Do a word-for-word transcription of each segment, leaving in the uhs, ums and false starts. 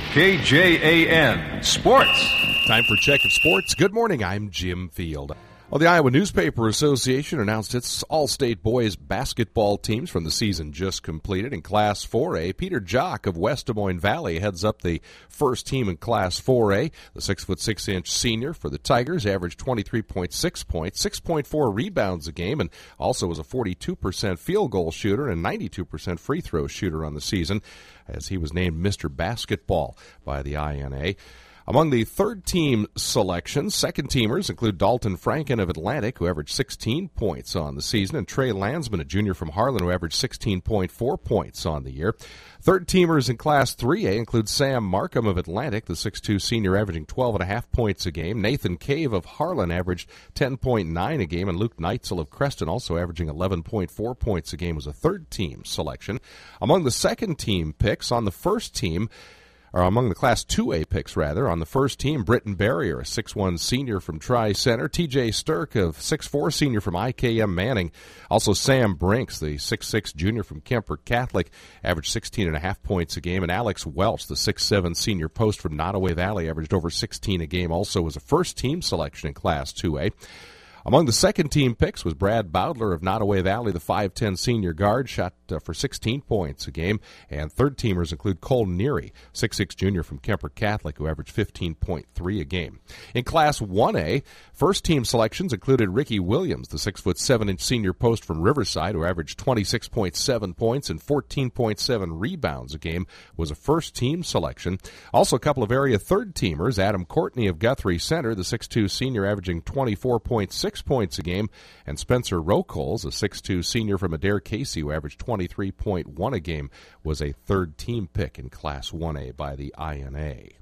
K J A N Sports. Time for Check of Sports. Good morning, I'm Jim Field. Well, the Iowa Newspaper Association announced its all-state boys basketball teams from the season just completed. In Class four A, Peter Jock of West Des Moines Valley heads up the first team in Class four A. The six foot six inch senior for the Tigers averaged twenty-three point six points, six point four rebounds a game, and also was a forty-two percent field goal shooter and ninety-two percent free throw shooter on the season, as he was named Mister Basketball by the I N A. Among the third-team selections, second-teamers include Dalton Franken of Atlantic, who averaged sixteen points on the season, and Trey Landsman, a junior from Harlan, who averaged sixteen point four points on the year. Third-teamers in Class three A include Sam Markham of Atlantic, the six two senior, averaging twelve point five points a game. Nathan Cave of Harlan averaged ten point nine a game, and Luke Neitzel of Creston, also averaging eleven point four points a game, was a third-team selection. Among the second-team picks on the first team, or among the Class two A picks, rather. On the first team, Britton Barrier, a six one senior from Tri-Center. T J Stirk, a six four senior from I K M Manning. Also Sam Brinks, the six six junior from Kemper Catholic, averaged sixteen point five points a game. And Alex Welch, the six seven senior post from Nottoway Valley, averaged over sixteen a game. Also was a first-team selection in Class two A. Among the second-team picks was Brad Bowdler of Nottoway Valley, the five ten senior guard, shot uh, for sixteen points a game. And third-teamers include Cole Neary, six six junior from Kemper Catholic, who averaged fifteen point three a game. In Class one A, first-team selections included Ricky Williams, the six foot seven inch senior post from Riverside, who averaged twenty-six point seven points and fourteen point seven rebounds a game, was a first-team selection. Also a couple of area third-teamers, Adam Courtney of Guthrie Center, the six two senior, averaging twenty-four point six points a game, and Spencer Rocoles, a six two senior from Adair Casey, who averaged twenty-three point one a game, was a third-team pick in Class one A by the I N A.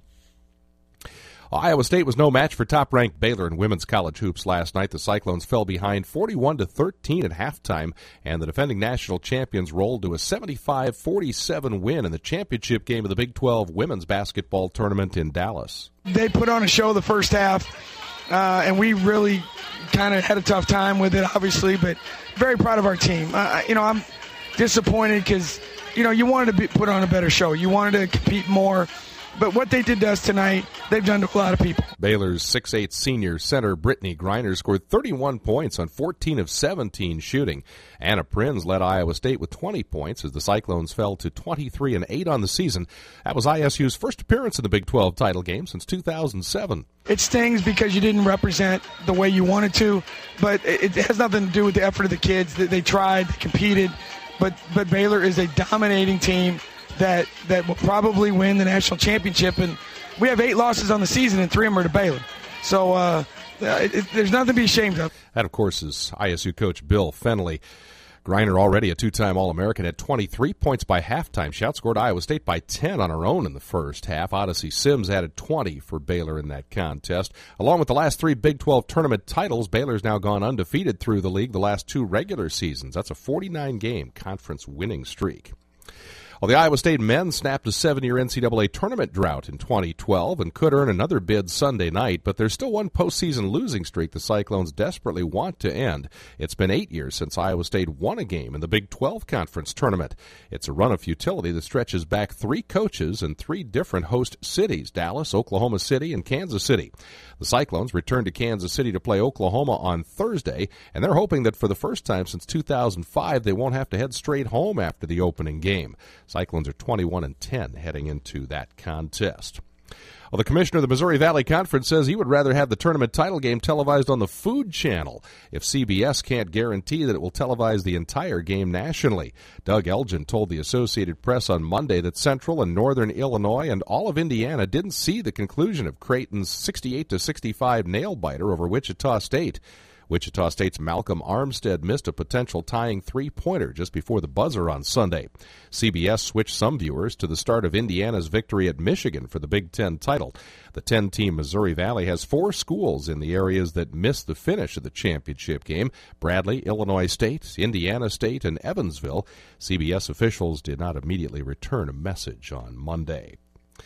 Iowa State was no match for top-ranked Baylor in women's college hoops last night. The Cyclones fell behind forty-one to thirteen at halftime, and the defending national champions rolled to a seventy-five forty-seven win in the championship game of the Big twelve women's basketball tournament in Dallas. They put on a show the first half, uh, and we really kind of had a tough time with it, obviously, but very proud of our team. Uh, you know, I'm disappointed because, you know, you wanted to be, put on a better show. You wanted to compete more. But what they did to us tonight, they've done to a lot of people. Baylor's six eight senior center Brittany Griner scored thirty-one points on fourteen of seventeen shooting. Anna Prinz led Iowa State with twenty points as the Cyclones fell to twenty-three and eight on the season. That was I S U's first appearance in the Big twelve title game since two thousand seven. It stings because you didn't represent the way you wanted to, but it has nothing to do with the effort of the kids. They tried, they competed, but, but Baylor is a dominating team that that will probably win the national championship, and we have eight losses on the season, and three of them are to Baylor. So uh, it, it, there's nothing to be ashamed of. That, of course, is I S U coach Bill Fennelly. Griner, already a two-time All-American, had twenty-three points by halftime. She outscored Iowa State by ten on her own in the first half. Odyssey Sims added twenty for Baylor in that contest. Along with the last three Big twelve tournament titles, Baylor's now gone undefeated through the league the last two regular seasons. That's a forty-nine game conference winning streak. Well, the Iowa State men snapped a seven-year N C double A tournament drought in twenty twelve and could earn another bid Sunday night, but there's still one postseason losing streak the Cyclones desperately want to end. It's been eight years since Iowa State won a game in the Big twelve Conference tournament. It's a run of futility that stretches back three coaches and three different host cities, Dallas, Oklahoma City, and Kansas City. The Cyclones return to Kansas City to play Oklahoma on Thursday, and they're hoping that for the first time since two thousand five, they won't have to head straight home after the opening game. Cyclones are twenty-one and ten heading into that contest. Well, the commissioner of the Missouri Valley Conference says he would rather have the tournament title game televised on the Food Channel if C B S can't guarantee that it will televise the entire game nationally. Doug Elgin told the Associated Press on Monday that Central and Northern Illinois and all of Indiana didn't see the conclusion of Creighton's sixty-eight to sixty-five nail-biter over Wichita State. Wichita State's Malcolm Armstead missed a potential tying three-pointer just before the buzzer on Sunday. C B S switched some viewers to the start of Indiana's victory at Michigan for the Big Ten title. The ten-team Missouri Valley has four schools in the areas that missed the finish of the championship game: Bradley, Illinois State, Indiana State, and Evansville. C B S officials did not immediately return a message on Monday.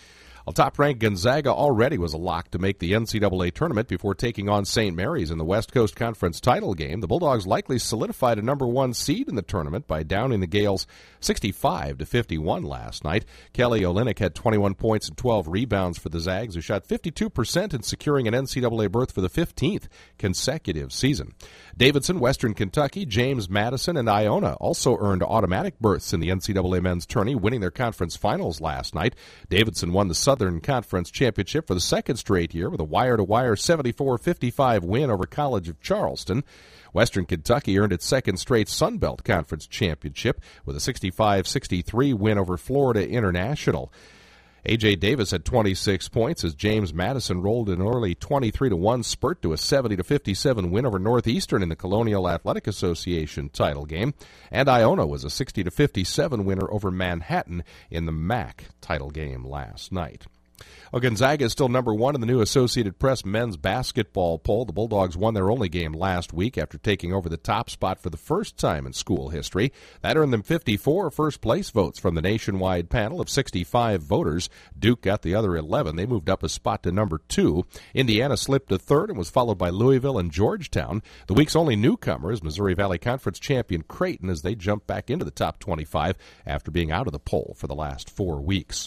Well, top-ranked Gonzaga already was a lock to make the N C double A tournament before taking on Saint Mary's in the West Coast Conference title game. The Bulldogs likely solidified a number one seed in the tournament by downing the Gales sixty-five to fifty-one last night. Kelly Olynyk had twenty-one points and twelve rebounds for the Zags, who shot fifty-two percent in securing an N C double A berth for the fifteenth consecutive season. Davidson, Western Kentucky, James Madison, and Iona also earned automatic berths in the N C double A men's tourney, winning their conference finals last night. Davidson won the Southern Conference Championship for the second straight year with a wire-to-wire seventy-four fifty-five win over College of Charleston. Western Kentucky earned its second straight Sun Belt Conference Championship with a sixty-five sixty-three win over Florida International. A J. Davis had twenty-six points as James Madison rolled an early twenty-three to one spurt to a seventy to fifty-seven win over Northeastern in the Colonial Athletic Association title game. And Iona was a sixty to fifty-seven winner over Manhattan in the M A C title game last night. Well, Gonzaga is still number one in the new Associated Press men's basketball poll. The Bulldogs won their only game last week after taking over the top spot for the first time in school history. That earned them fifty-four first-place votes from the nationwide panel of sixty-five voters. Duke got the other eleven. They moved up a spot to number two. Indiana slipped to third and was followed by Louisville and Georgetown. The week's only newcomer is Missouri Valley Conference champion Creighton as they jump back into the top twenty-five after being out of the poll for the last four weeks.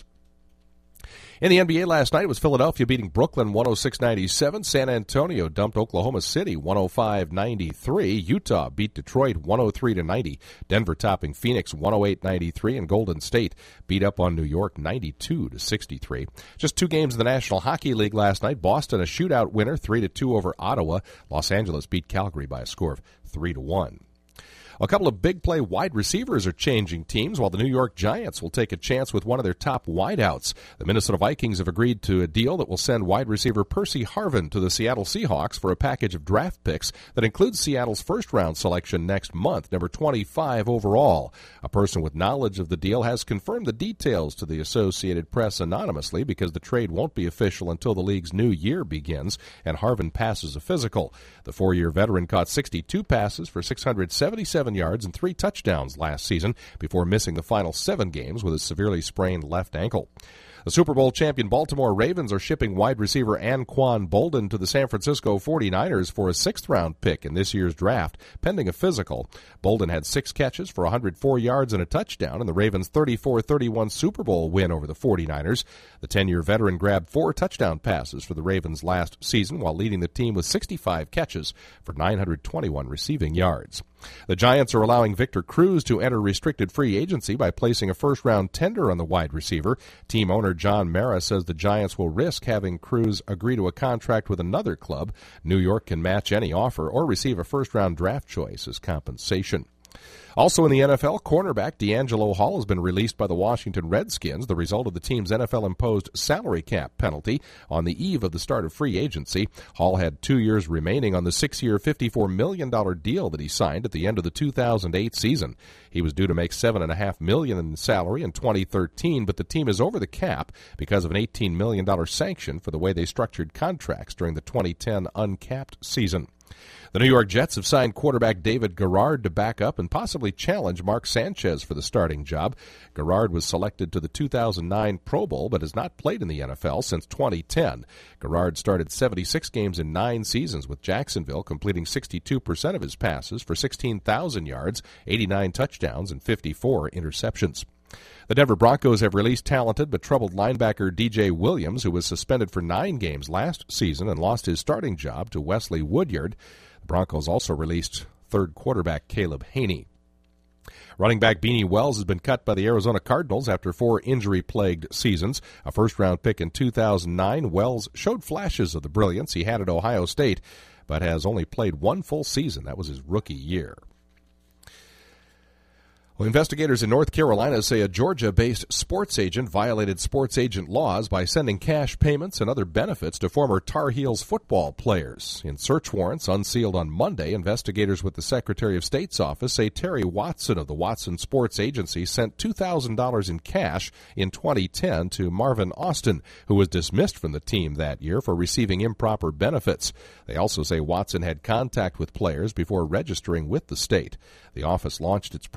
In the N B A last night, it was Philadelphia beating Brooklyn one oh six ninety-seven. San Antonio dumped Oklahoma City one oh five ninety-three. Utah beat Detroit one oh three to ninety. Denver topping Phoenix one oh eight ninety-three. And Golden State beat up on New York ninety-two to sixty-three. Just two games in the National Hockey League last night. Boston a shootout winner three to two over Ottawa. Los Angeles beat Calgary by a score of three to one. A couple of big play wide receivers are changing teams, while the New York Giants will take a chance with one of their top wideouts. The Minnesota Vikings have agreed to a deal that will send wide receiver Percy Harvin to the Seattle Seahawks for a package of draft picks that includes Seattle's first-round selection next month, number twenty-five overall. A person with knowledge of the deal has confirmed the details to the Associated Press anonymously because the trade won't be official until the league's new year begins and Harvin passes a physical. The four-year veteran caught sixty-two passes for six hundred seventy-seven yards and three touchdowns last season before missing the final seven games with a severely sprained left ankle. The Super Bowl champion Baltimore Ravens are shipping wide receiver Anquan Boldin to the San Francisco forty-niners for a sixth-round pick in this year's draft, pending a physical. Boldin had six catches for one hundred four yards and a touchdown in the Ravens' thirty-four thirty-one Super Bowl win over the forty-niners. The ten-year veteran grabbed four touchdown passes for the Ravens last season while leading the team with sixty-five catches for nine hundred twenty-one receiving yards. The Giants are allowing Victor Cruz to enter restricted free agency by placing a first-round tender on the wide receiver. Team owner John Mara says the Giants will risk having Cruz agree to a contract with another club. New York can match any offer or receive a first-round draft choice as compensation. Also in the N F L, cornerback D'Angelo Hall has been released by the Washington Redskins, the result of the team's N F L-imposed salary cap penalty on the eve of the start of free agency. Hall had two years remaining on the six-year, fifty-four million dollars deal that he signed at the end of the two thousand eight season. He was due to make seven point five million dollars in salary in twenty thirteen, but the team is over the cap because of an eighteen million dollars sanction for the way they structured contracts during the twenty ten uncapped season. The New York Jets have signed quarterback David Garrard to back up and possibly challenge Mark Sanchez for the starting job. Garrard was selected to the two thousand nine Pro Bowl but has not played in the N F L since twenty ten. Garrard started seventy-six games in nine seasons with Jacksonville, completing sixty-two percent of his passes for sixteen thousand yards, eighty-nine touchdowns, and fifty-four interceptions. The Denver Broncos have released talented but troubled linebacker D J Williams, who was suspended for nine games last season and lost his starting job to Wesley Woodyard. The Broncos also released third quarterback Caleb Haney. Running back Beanie Wells has been cut by the Arizona Cardinals after four injury-plagued seasons. A first-round pick in two thousand nine, Wells showed flashes of the brilliance he had at Ohio State, but has only played one full season. That was his rookie year. Well, investigators in North Carolina say a Georgia-based sports agent violated sports agent laws by sending cash payments and other benefits to former Tar Heels football players. In search warrants unsealed on Monday, investigators with the Secretary of State's office say Terry Watson of the Watson Sports Agency sent two thousand dollars in cash in twenty ten to Marvin Austin, who was dismissed from the team that year for receiving improper benefits. They also say Watson had contact with players before registering with the state. The office launched its probe in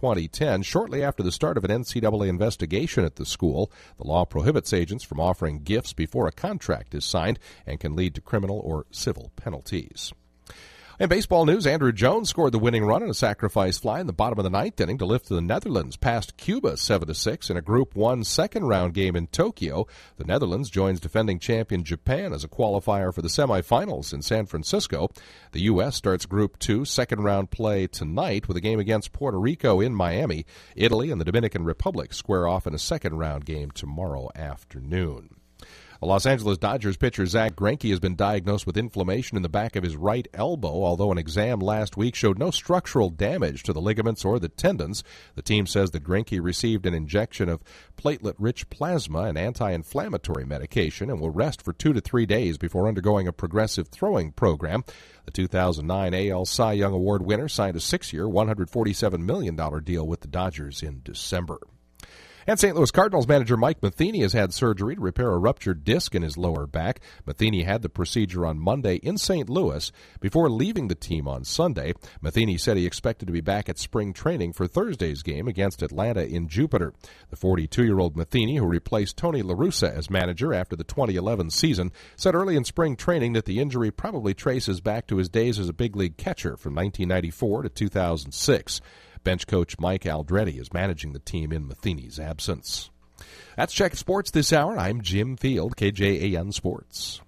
twenty ten, shortly after the start of an N C double A investigation at the school. The law prohibits agents from offering gifts before a contract is signed and can lead to criminal or civil penalties. In baseball news, Andrew Jones scored the winning run in a sacrifice fly in the bottom of the ninth inning to lift the Netherlands past Cuba seven to six in a Group one second-round game in Tokyo. The Netherlands joins defending champion Japan as a qualifier for the semifinals in San Francisco. The U S starts Group two second-round play tonight with a game against Puerto Rico in Miami. Italy and the Dominican Republic square off in a second-round game tomorrow afternoon. The Los Angeles Dodgers pitcher Zach Greinke has been diagnosed with inflammation in the back of his right elbow, although an exam last week showed no structural damage to the ligaments or the tendons. The team says that Greinke received an injection of platelet-rich plasma and anti-inflammatory medication and will rest for two to three days before undergoing a progressive throwing program. The two thousand nine A L Cy Young Award winner signed a six-year, one hundred forty-seven million dollars deal with the Dodgers in December. And Saint Louis Cardinals manager Mike Matheny has had surgery to repair a ruptured disc in his lower back. Matheny had the procedure on Monday in Saint Louis before leaving the team on Sunday. Matheny said he expected to be back at spring training for Thursday's game against Atlanta in Jupiter. The forty-two-year-old Matheny, who replaced Tony La Russa as manager after the twenty eleven season, said early in spring training that the injury probably traces back to his days as a big league catcher from nineteen ninety-four to two thousand six. Bench coach Mike Aldretti is managing the team in Matheny's absence. That's Check Sports this hour. I'm Jim Field, K J A N Sports.